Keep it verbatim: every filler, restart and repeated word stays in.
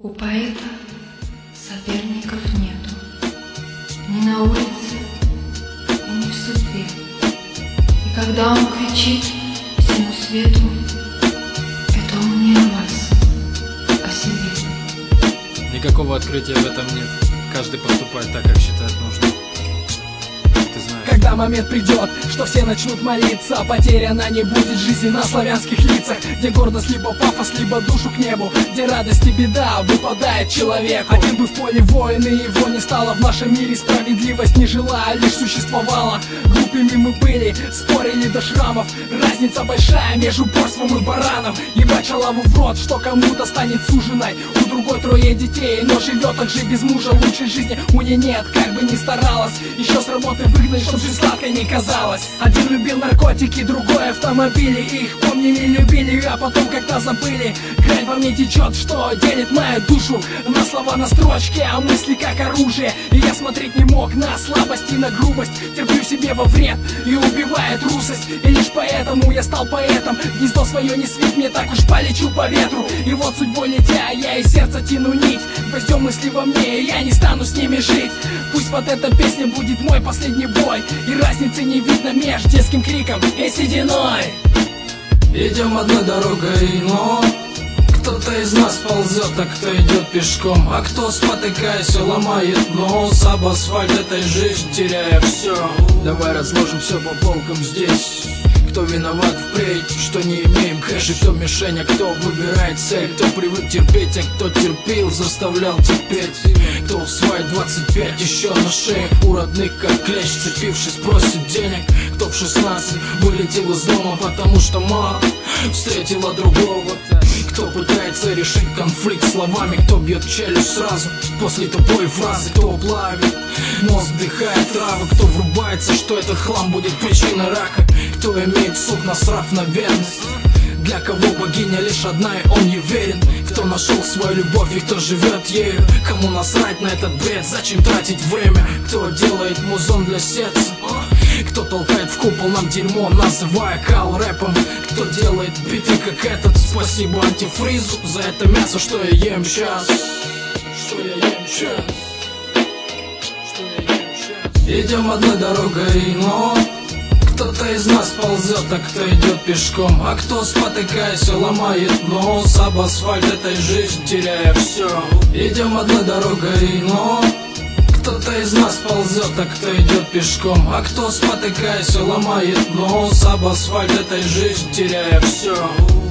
У поэта соперников нету ни на улице и ни в судьбе. И когда он кричит всему свету, это он не о вас, а о себе. Никакого открытия в этом нет. Каждый поступает так, как считает нужным. Когда момент придет, что все начнут молиться, потеряна не будет жизни на славянских лицах, где гордость либо пафос, либо душу к небу, где радость и беда выпадает человеку. Один бы в поле воин, и его не стало. В нашем мире справедливость не жила, а лишь существовала. Глупыми мы были, спорили до шрамов. Разница большая между упорством и бараном. Ебать шалаву в рот, что кому-то станет суженой. У другой трое детей, но живет так же без мужа. Лучшей жизни у нее нет, как бы ни старалась. Еще с работы выгнали, чтоб жизнь сладкой не казалось. Один любил наркотики, другой автомобили. Их помнили, любили, а потом как-то забыли. Грань во мне течет, что делит мою душу на слова, на строчки, а мысли как оружие. И я смотреть не мог на слабость и на грубость. Терплю себе во вред и убивает трусость. И лишь поэтому я стал поэтом. Гнездо свое не свит, мне так уж полечу по ветру. И вот судьбой летя, я из сердца тяну нить. Гвоздем мысли во мне, и я не стану с ними жить. Пусть вот эта песня будет мой последний бой. И разницы не видно меж детским криком и сединой. Идем одной дорогой, но кто-то из нас ползет, а кто идет пешком. А кто, спотыкаясь, ломает нос об асфальт этой жизни, теряя все. Давай разложим все по полкам здесь. Кто виноват впредь, что не имеем кэша, кто мишень, а кто выбирает цель. Кто привык терпеть, а кто терпел, заставлял терпеть. Кто в свои двадцать пять еще на шее у родных как клещ, цепившись, просит денег. Кто в шестнадцать вылетел из дома, потому что мама встретила другого. Кто пытается решить конфликт словами, кто бьет челюсть сразу после тупой фразы. Кто плавит мозг, вдыхает травы. Кто врубается, что этот хлам будет причиной рака. Кто имеет сук, насрав на верность. Для кого богиня лишь одна, и он ей верен. Кто нашел свою любовь и кто живет ею. Кому насрать на этот бред, зачем тратить время. Кто делает музон для сердца. Кто толкает в купол нам дерьмо, называя кал рэпом. Кто делает биты как этот. Спасибо антифризу за это мясо, что я ем сейчас. Что я ем сейчас. Что я ем сейчас. Идем одной дорогой, но кто-то из нас ползет, а кто идет пешком. А кто, спотыкаясь, ломает нос об асфальт этой жизни, теряя все. Идем одной дорогой, но кто-то из нас ползет, а кто идет пешком. А кто, спотыкаясь, ломает нос об асфальт этой жизни, теряя все.